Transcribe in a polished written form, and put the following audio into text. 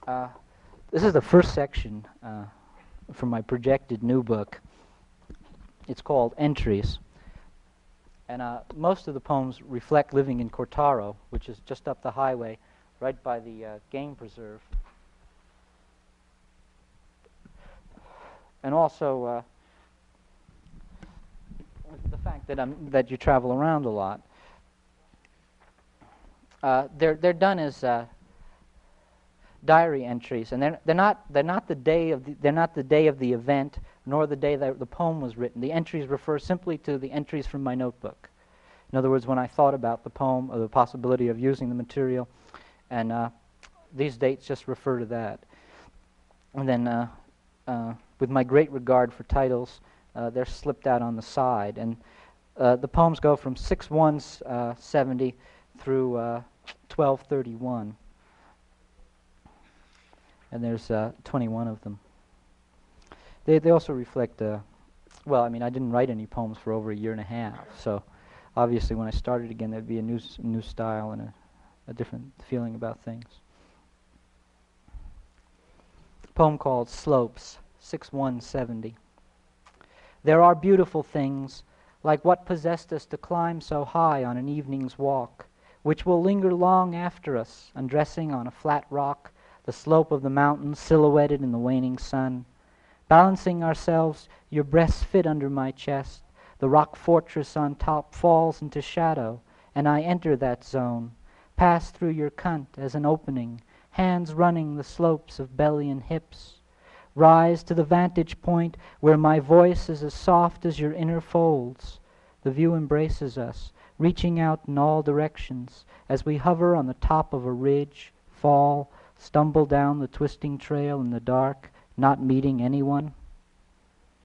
Uh, this is the first section from my projected new book. It's called Entries. And most of the poems reflect living in Cortaro, which is just up the highway, right by the game preserve. And also the fact that you travel around a lot. They're done as diary entries, and they're not the day of the event, nor the day that the poem was written. The entries refer simply to the entries from my notebook. In other words, when I thought about the poem or the possibility of using the material, and these dates just refer to that. And then, with my great regard for titles, they're slipped out on the side, and the poems go from 6/1/70 through 12/31. And there's 21 of them. They also reflect, well, I mean, I didn't write any poems for over a year and a half, so obviously when I started again, there'd be a new style and a different feeling about things. A poem called Slopes, 6/1/70. There are beautiful things, like what possessed us to climb so high on an evening's walk, which will linger long after us, undressing on a flat rock, the slope of the mountain silhouetted in the waning sun. Balancing ourselves, your breasts fit under my chest. The rock fortress on top falls into shadow, and I enter that zone, pass through your cunt as an opening, hands running the slopes of belly and hips. Rise to the vantage point where my voice is as soft as your inner folds. The view embraces us, reaching out in all directions as we hover on the top of a ridge, fall, stumble down the twisting trail in the dark, not meeting anyone.